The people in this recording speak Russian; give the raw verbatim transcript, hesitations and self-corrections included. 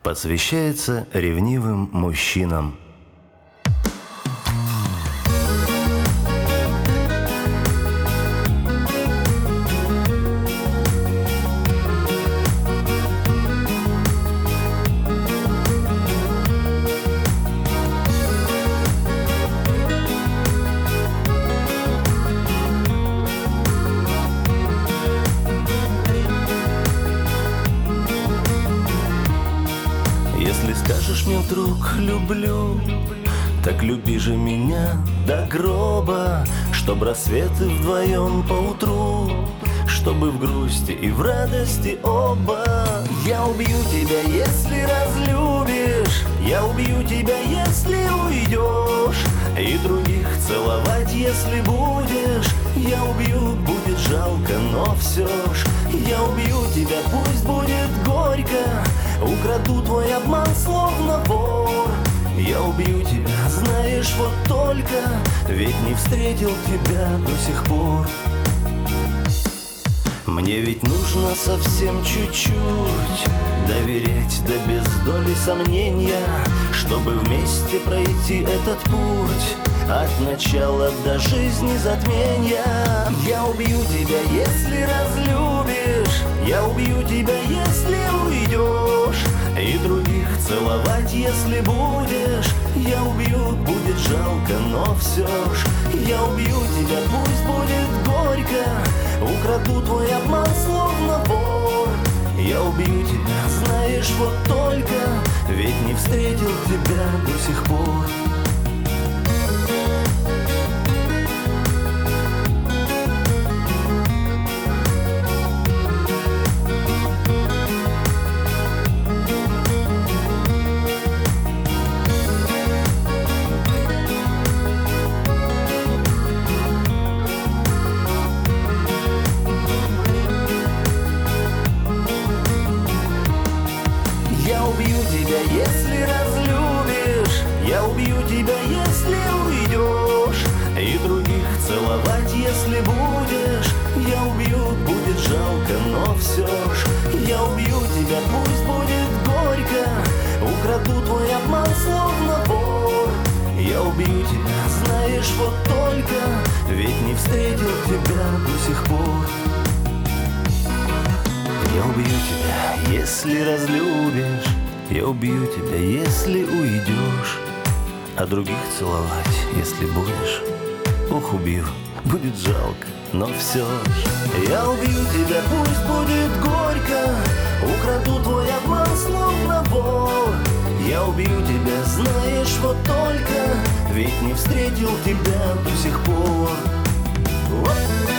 Посвящается ревнивым мужчинам. Если скажешь мне, друг, люблю, так люби же меня до гроба, чтоб рассветы вдвоем поутру, чтобы в грусти и в радости оба. Я убью тебя, если разлюбишь, я убью тебя, если уйдешь, и других целовать, если будешь. Я убью, будет жалко, но все ж я убью тебя, пусть будет горько, украду твой обман, словно вор. Я убью тебя, знаешь, вот только, ведь не встретил тебя до сих пор. Мне ведь нужно совсем чуть-чуть доверять, да без доли сомнения, чтобы вместе пройти этот путь от начала до жизни затмения. Я убью тебя, если разлюбишь, я убью тебя, если уйдешь, и других целовать, если будешь. Я убью, будет жалко, но все ж я убью тебя, пусть будет горько, украду твой обман, словно вор. Я убью тебя, знаешь, вот только, ведь не встретил тебя до сих пор. Я убью тебя, если разлюбишь, я убью тебя, если уйдешь, и других целовать, если будешь. Я убью, будет жалко, но все ж я убью тебя, пусть будет горько, украду твой обман, словно вор. Я убью тебя, знаешь, вот только, ведь не встретил тебя до сих пор. Я убью тебя, если разлюбишь, я убью тебя, если уйдешь, а других целовать, если будешь. Ох, убью, будет жалко, но все ж я убью тебя, пусть будет горько, украду твой обман, словно вор. Я убью тебя, знаешь, вот только, ведь не встретил тебя до сих пор. Вот.